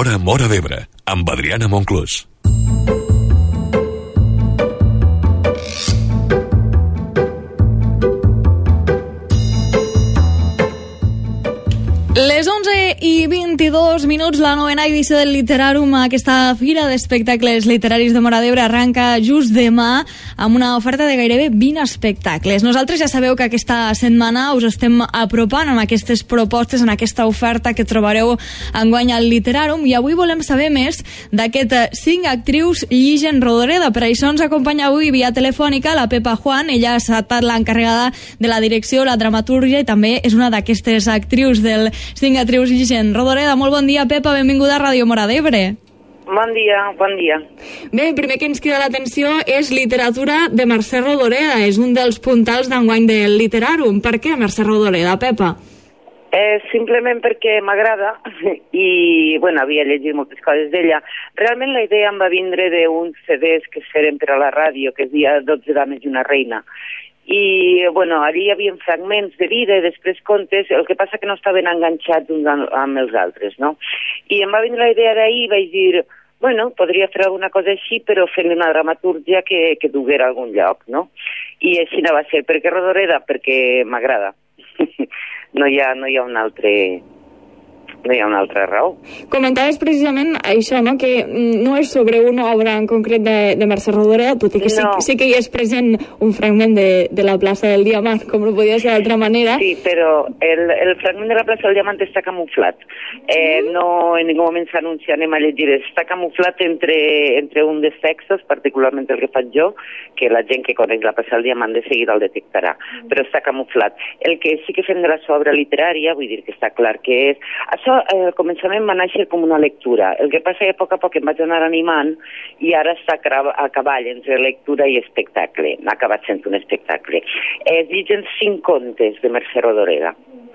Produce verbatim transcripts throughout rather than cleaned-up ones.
L'Hora Móra d'Ebre, amb Adriana Monclús. Les onze i vint-i-dos minuts, la novena edició del Literàrum, aquesta fira d'espectacles literaris de Móra d'Ebre, arranca just demà amb una oferta de gairebé vint espectacles. Nosaltres ja sabeu que aquesta setmana us estem apropant amb aquestes propostes, en aquesta oferta que trobareu enguany al Literàrum, i avui volem saber més d'aquest cinc actrius lligen Rodoreda. Per això ens acompanya avui via telefònica la Pepa Juan. Ella ha estat l'encarregada de la direcció, la dramatúrgia, i també és una d'aquestes actrius del cinc actrius lligen Rodoreda. Molt bon dia, Pepa, benvinguda a Ràdio Móra d'Ebre. Bon dia, bon dia. Bé, el primer que ens crida l'atenció és literatura de Mercè Rodoreda. És un dels puntals d'enguany del Literàrum. Per què Mercè Rodoreda, Pepa? Eh, simplement perquè m'agrada i, bueno, havia llegit moltes coses d'ella. Realment la idea em va vindre d'uns C Ds que es feren per a la ràdio, que es deia dotze dames i una reina. I, bueno, allí hi havia fragments de vida i després contes, el que passa que no estaven enganxats uns amb els altres, no? I em va vindre la idea d'ahir i vaig dir, bueno, podria fer alguna cosa així, però fent una dramatúrgia que, que duguera a algun lloc, no? I així no va ser. Per què Rodoreda? Perquè m'agrada. no, hi ha, no hi ha un altre... no hi ha una altra raó. Comentaves precisament això, no? Que no és sobre una obra en concret de, de Mercè Rodoreda, tot i que no. sí, sí que hi és present un fragment de, de la plaça del Diamant, com no podia ser d'altra manera. Sí, però el, el fragment de la plaça del Diamant està camuflat. Eh, no en ningú moment s'anuncia, anem a llegir, està camuflat entre, entre un dels textos, particularment el que faig jo, que la gent que coneix la plaça del Diamant de seguida el detectarà, però està camuflat. El que sí que fem de la seva obra literària, vull dir que està clar que és... Això al començament va néixer com una lectura. El que passa és que a poc a poc em vaig anar animant i ara està a cavall entre lectura i espectacle. Ha acabat sent un espectacle. Es lligen cinc contes de Mercè Rodoreda.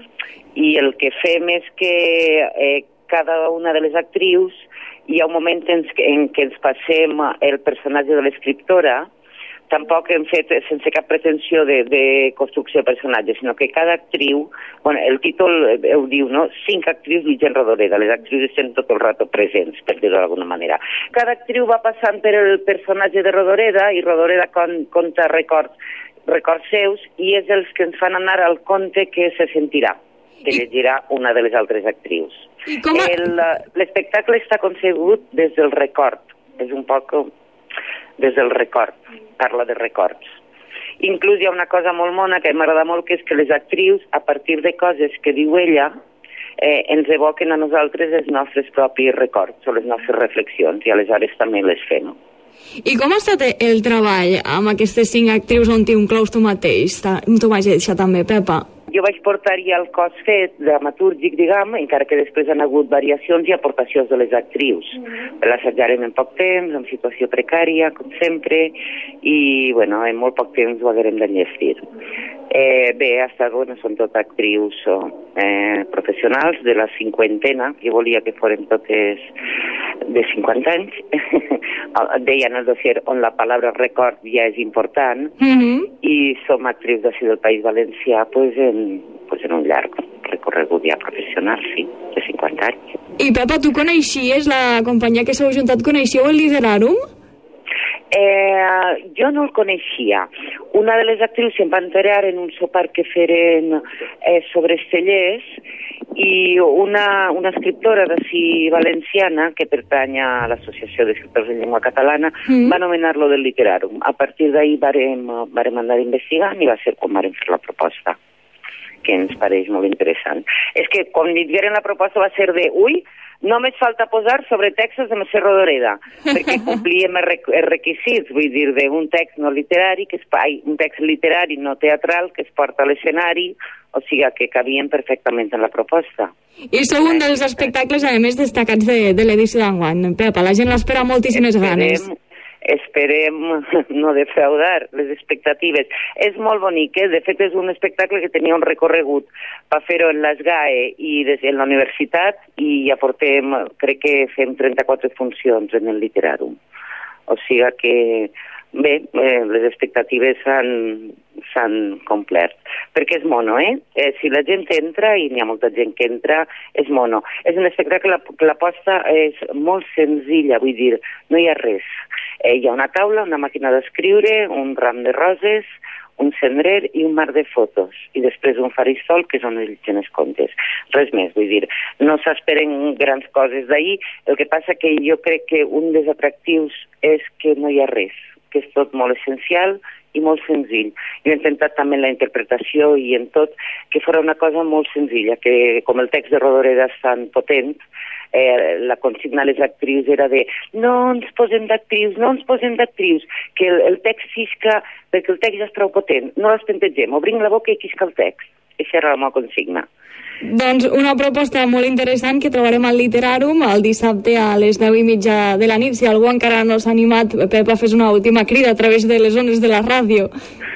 I el que fem és que eh, cada una de les actrius hi ha un moment en, en què ens passem el personatge de l'escriptora. Tampoc hem fet sense cap pretensió de, de construcció de personatges, sinó que cada actriu, bueno, el títol ho diu, no? Cinc actrius lligen Rodoreda. Les actrius estan tot el rato presents, per dir-ho d'alguna manera. Cada actriu va passant per el personatge de Rodoreda i Rodoreda con, conta records, records seus i és els que ens fan anar al conte que se sentirà, que llegirà una de les altres actrius. L'espectacle està concebut des del record. És un poc... des del record, parla de records. Inclús hi ha una cosa molt mona que m'agrada molt, que és que les actrius, a partir de coses que diu ella, eh, ens evoquen a nosaltres els nostres propis records o les nostres reflexions, i aleshores també les fem. I com ha estat el treball amb aquestes cinc actrius on t'hi inclous tu mateix? Tu m'has deixat també, Pepa. Jo vaig portar ja el cos fet, dramatúrgic, diguem, encara que després han hagut variacions i aportacions de les actrius. Mm-hmm. L'assajaren en poc temps, en situació precària, com sempre, i, bueno, en molt poc temps ho haguem d'enllestir. Eh, bé, ha estat, bueno, són totes actrius eh, professionals de la cinquantena, que volia que foren totes de cinquanta anys. Deien el dossier on la paraula record ja és important, mm-hmm. i som actrius d'ací del País Valencià, pues, en, pues, en un llarg recorregut ja professional, sí, de cinquanta anys. I Pepa, tu coneixies la companyia que s'heu juntat, coneixíeu el Literàrum? Eh, jo no el coneixia. Una de les actrius se'n va enterar en un sopar que feren eh, sobre Estellers, i una, una escriptora d'ací valenciana que pertany a l'Associació d'Escriptors en Llengua Catalana mm. va anomenar-lo del Literàrum. A partir d'ahir varem, varem anar investigant i va ser quan varem fer la proposta, que ens pareix molt interessant. És que quan li digueren la proposta va ser de, ui, només falta posar sobre textos de Mercè Rodoreda, perquè complíem els requisits, vull dir, d'un text no literari, que es, ai, un text literari no teatral que es porta a l'escenari, o sigui que cabien perfectament en la proposta. I sou un dels espectacles, a més, destacats de, de l'edició d'enguany. Pepa, la gent l'espera moltíssimes ganes. Esperem no defraudar les expectatives. És molt bonic, eh? De fet és un espectacle que tenia un recorregut. Va fer-ho en l'Esgae i en la universitat i ja portem, crec que fem trenta-quatre funcions en el Literàrum. O sigui que Bé, eh, les expectatives s'han complert, perquè és mono, eh? eh? Si la gent entra, i n'hi ha molta gent que entra, és mono. És un espectacle que l'aposta és molt senzilla, vull dir, no hi ha res. Eh, hi ha una taula, una màquina d'escriure, un ram de roses, un cendrer i un mar de fotos, i després un faristol, que és on ells els contes. Res més, vull dir, no s'esperen grans coses d'ahir, el que passa que jo crec que un dels atractius és que no hi ha res, que és tot molt essencial i molt senzill. Jo he intentat també en la interpretació i en tot que fos una cosa molt senzilla, que com el text de Rodoreda és tan potent, eh, la consigna a les actrius era de no ens posem d'actrius, no ens posem d'actrius, que el, el text xisca, perquè el text ja és prou potent, no les pentegem, obrim la boca i quisca el text. Aquesta era la meva consigna. Doncs una proposta molt interessant que trobarem al Literàrum el dissabte a les deu i mitja de la nit. Si algú encara no s'ha animat, Pepa, fes una última crida a través de les ones de la ràdio.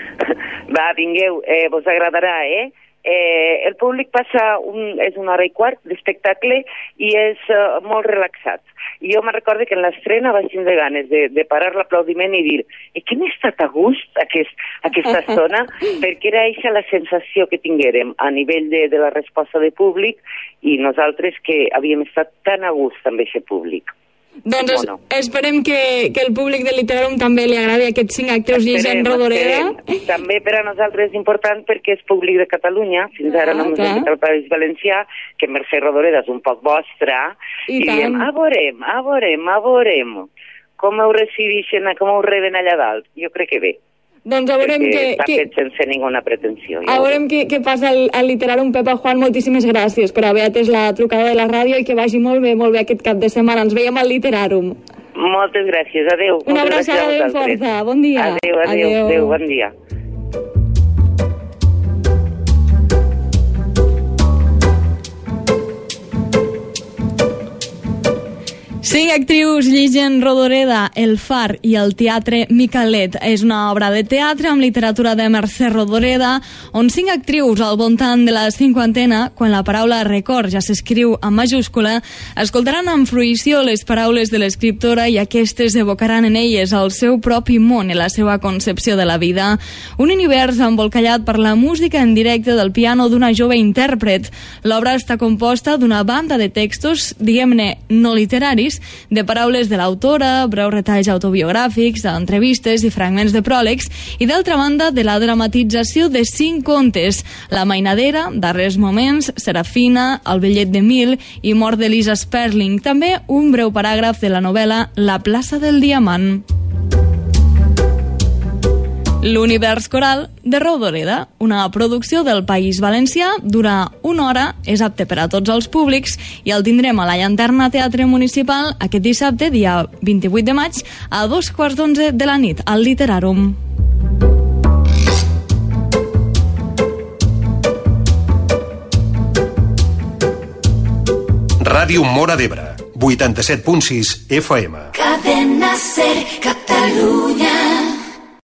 Va, vingueu, eh, vos agradarà, eh? Eh, el públic passa un, és una hora i quart d'espectacle i és uh, molt relaxat. I jo me'n recordo que en l'estrena vaig tindre ganes de, de parar l'aplaudiment i dir eh, que m'he estat a gust aquest, aquesta estona, perquè era aquesta la sensació que tinguérem a nivell de, de la resposta de públic, i nosaltres que havíem estat tan a gust amb aquest públic. Doncs es, esperem que, que el públic del Literàrum també li agradi aquests cinc actors llegint Rodoreda. També per a nosaltres és important perquè és públic de Catalunya, fins ara ah, no ens hem fet al País Valencià, que Mercè Rodoreda és un poc vostra, i, i diem, a veurem, a veurem, a veurem, com ho recidixen, com ho reben allà dalt. Jo crec que bé. Doncs a veurem que... Està fet sense ninguna pretensió. A veurem què, què passa al, al Literàrum. Pepa, Juan, moltíssimes gràcies per haver atès la trucada de la ràdio i que vagi molt bé, molt bé aquest cap de setmana. Ens veiem al Literàrum. Moltes gràcies, adeu. Una abraçada ben forta, bon dia. Adeu, adeu, adeu, adeu, bon dia. Cinc actrius llegen Rodoreda, El Far i el Teatre Micalet. És una obra de teatre amb literatura de Mercè Rodoreda, on cinc actrius al voltant de la cinquantena, quan la paraula record ja s'escriu en majúscula, escoltaran amb fruïció les paraules de l'escriptora i aquestes evocaran en elles el seu propi món i la seva concepció de la vida. Un univers embolcallat per la música en directe del piano d'una jove intèrpret. L'obra està composta d'una banda de textos, diguem-ne, no literaris, de paraules de l'autora, breus retalls autobiogràfics, d'entrevistes i fragments de pròlegs, i d'altra banda de la dramatització de cinc contes: La mainadera, Darrers moments, Serafina, El bitllet de mil i Mort d'Elisa Sperling. També un breu paràgraf de la novel·la La plaça del diamant. L'univers coral de Rodoreda, una producció del País Valencià, dura una hora, és apte per a tots els públics i el tindrem a la Llanterna Teatre Municipal aquest dissabte, dia vint-i-vuit de maig, a dos quarts d'onze de la nit, al Literàrum. Ràdio Móra d'Ebre, vuitanta-set punt sis F M. Cadena Ser, Catalunya.